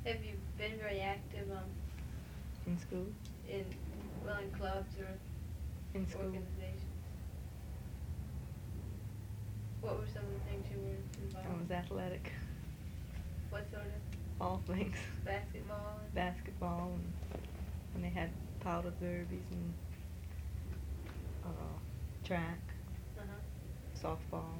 Have you been very active In school? in clubs or In school. organizations? What were some of the things you were involved I was in? athletic. What sort of? All things. Basketball? Basketball, and they had powder derbies and track, Uh-huh. softball.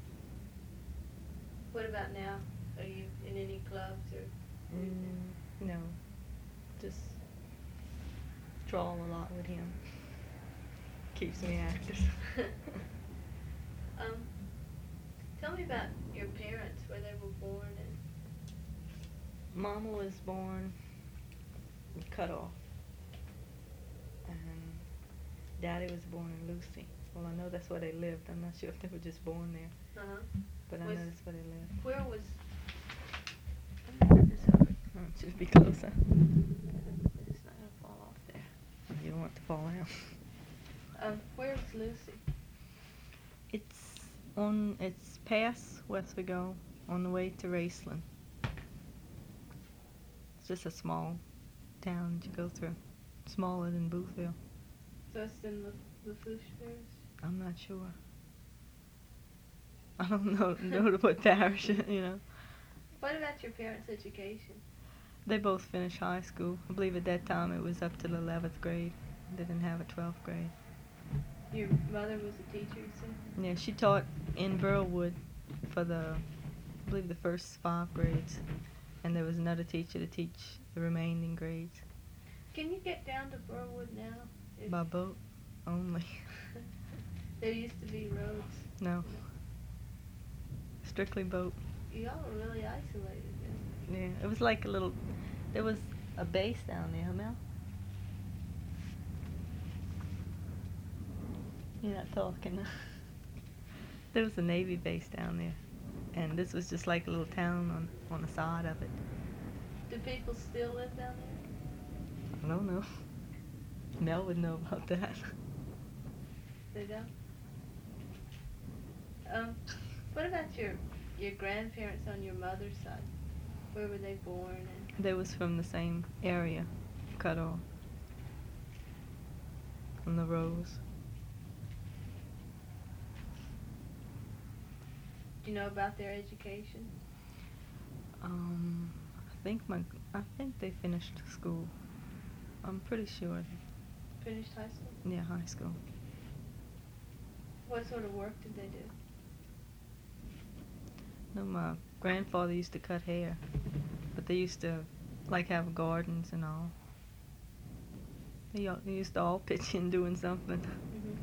What about now? Are you in any clubs or anything? No, just trawl a lot with him. Keeps me active. um, Tell me about your parents, where they were born and. Mama was born cut off, and Daddy was born in Lucy. Well, I know that's where they lived. I'm not sure if they were just born there, Uh-huh. but I know that's where they lived. Where was. Oh, it should be closer. It's not gonna fall off there. You don't want it to fall out. Where's Lucy? It's past Westfigo on the way to Raceland. It's just a small town that you go through. Smaller than Boothville. So it's in Lafourche Parish? I'm not sure. I don't know what parish, you know. What about your parents' education? They both finished high school. I believe at that time it was up to the 11th grade. They didn't have a 12th grade. Your mother was a teacher, you said? Yeah, she taught in Burlwood for I believe the first 5 grades. And there was another teacher to teach the remaining grades. Can you get down to Burlwood now? By boat only. There used to be roads. No. Strictly boat. Y'all were really isolated then. Yeah, it was like there was a base down there, Mel. You're not talking. There was a Navy base down there, and this was just like a little town on the side of it. Do people still live down there? I don't know. Mel would know about that. They don't? What about your grandparents on your mother's side? Where were they born? And They was from the same area, cut off. From the Rose. do you know about their education? I think they finished school. I'm pretty sure. Finished high school? Yeah, high school. What sort of work did they do? No, my grandfather used to cut hair, but they used to have gardens and all. They used to all pitch in doing something. Mm-hmm.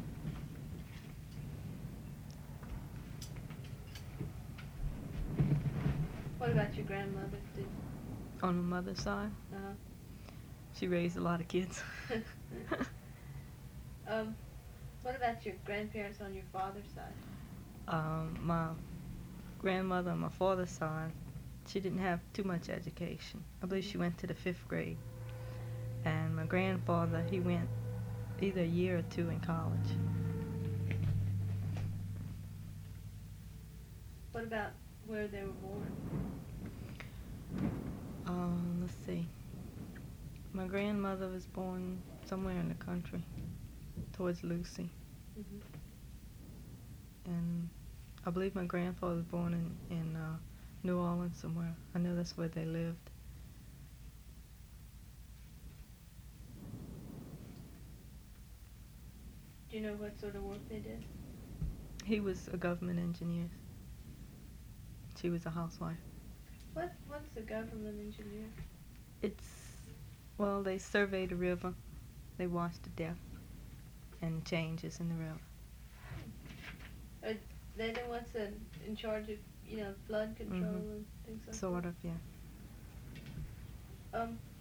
What about your grandmother? On my mother's side, Uh-huh. she raised a lot of kids. What about your grandparents on your father's side? My grandmother on my father's side, she didn't have too much education. I believe she went to the 5th grade. And my grandfather, he went either a year or 2 in college. What about where they were born? Let's see. My grandmother was born somewhere in the country, towards Lucy. Mm-hmm. And I believe my grandfather was born in New Orleans somewhere. I know that's where they lived. Do you know what sort of work they did? He was a government engineer. She was a housewife. What's a government engineer? Well, they survey the river. They watch the depth and changes in the river. Are they the ones that in charge of, flood control and things like that? Sort of, yeah.